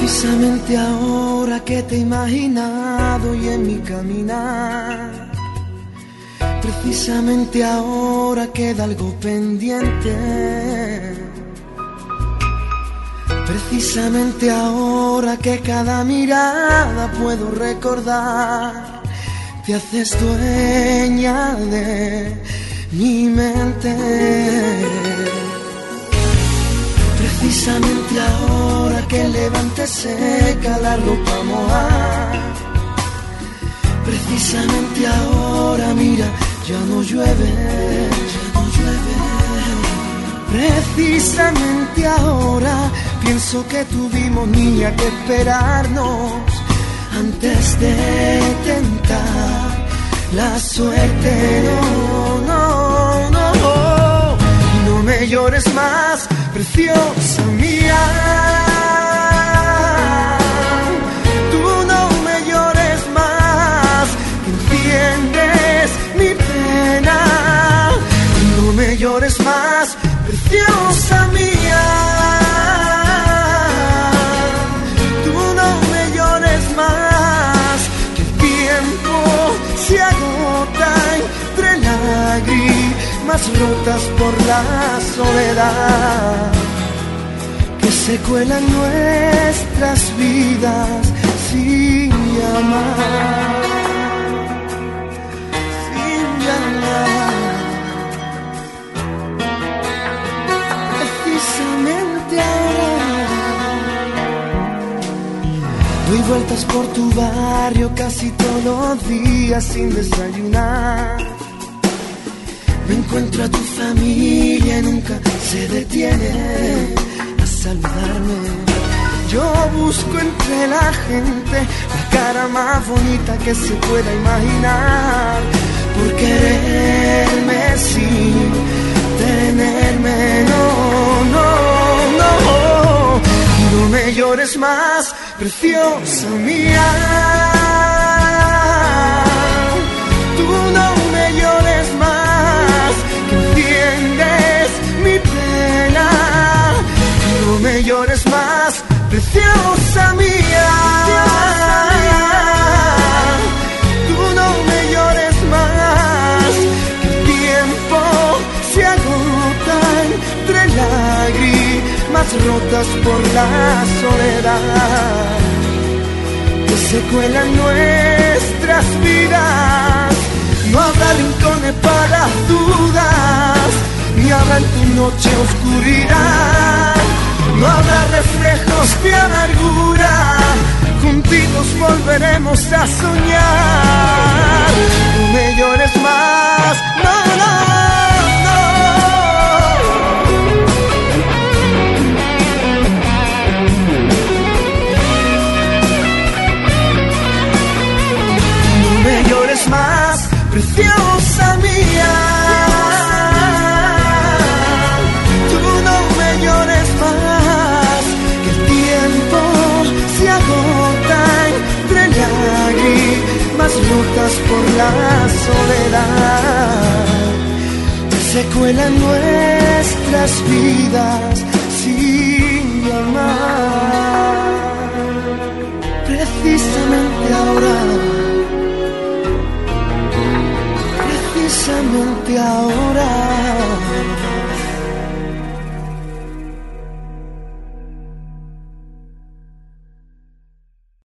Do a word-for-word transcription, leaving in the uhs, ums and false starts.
Precisamente ahora que te he imaginado y en mi caminar, precisamente ahora queda algo pendiente. Precisamente ahora que cada mirada puedo recordar, te haces dueña de mi mente. Precisamente ahora que el levante seca la ropa mojada, precisamente ahora, mira, ya no llueve, ya no llueve. Precisamente ahora pienso que tuvimos, niña, que esperarnos antes de tentar la suerte. No, no, no, no me llores más, preciosa mía. Tú no me llores más, que entiendes mi pena. No me llores más, preciosa mía. Tú no me llores más, que el tiempo se agota entre lágrimas rotas por la soledad, que se cuelan nuestras vidas sin llamar, sin llamar. Precisamente ahora doy vueltas por tu barrio casi todos los días sin desayunar. Me encuentro a tu familia y nunca se detiene a saludarme. Yo busco entre la gente la cara más bonita que se pueda imaginar, por quererme sin tenerme. No, no, no, no me llores más, preciosa mía. Tú no me llores más, que entiendes mi pena. No me llores más, preciosa mía. Tú no me llores más, que el tiempo se agota entre lágrimas rotas por la soledad, que se cuelan nuestras vidas. No habrá rincones para dudas, ni habrá en tu noche oscuridad. No habrá reflejos de amargura, juntitos volveremos a soñar. No me llores más, no, no, no. No me llores más, preciosa mía. Tú no me llores más, que el tiempo se agota entre lágrimas rotas por la soledad, que se cuelan nuestras vidas sin llamar. Precisamente ahora, precisamente ahora.